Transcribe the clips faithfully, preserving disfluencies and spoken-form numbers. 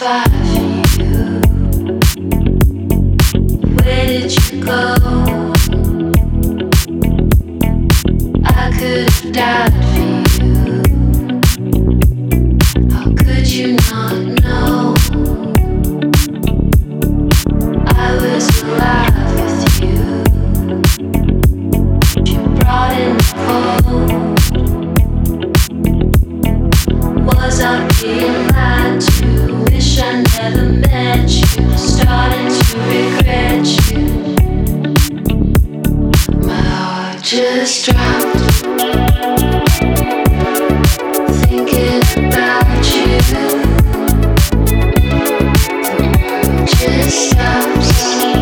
fire for you. Where did you go? I could have died for you. How could you not know? I was alive with you. You brought in the cold. Was I being lied to? Wish I never met you. Starting to regret you. My heart just dropped. Thinking about you. Just stops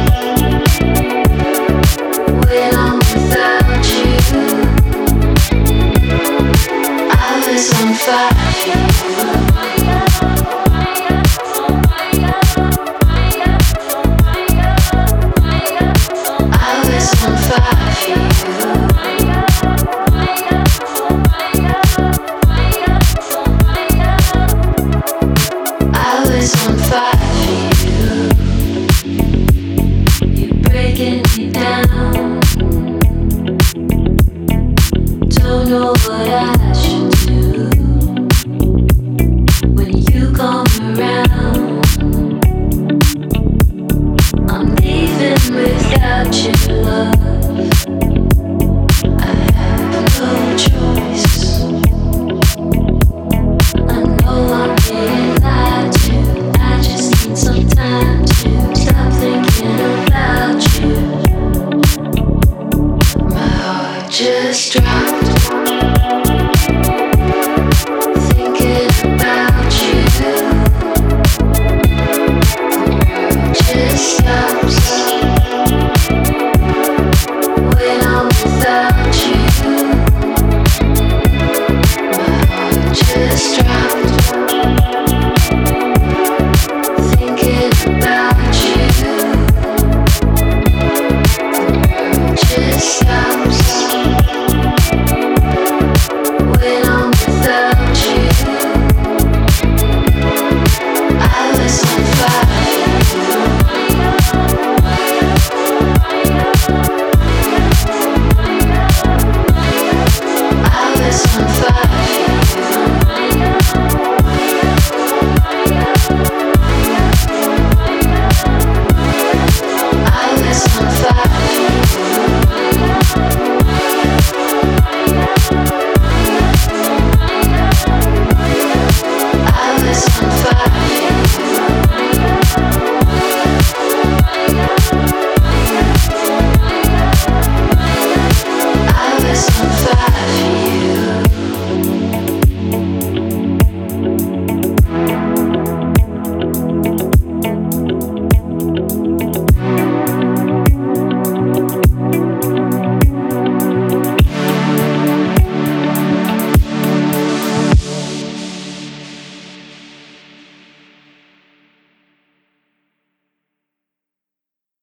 when I'm without you. I was on fire for you. I was on fire for you. I was on fire for you. You're breaking me down. Don't know what I should do when you come around. I'm leaving without your love. I have no choice. I know I'm being lied to. I just need some time to stop thinking about you. My heart just dropped. Thinking about you. Just stops when I'm without you. My heart just dropped.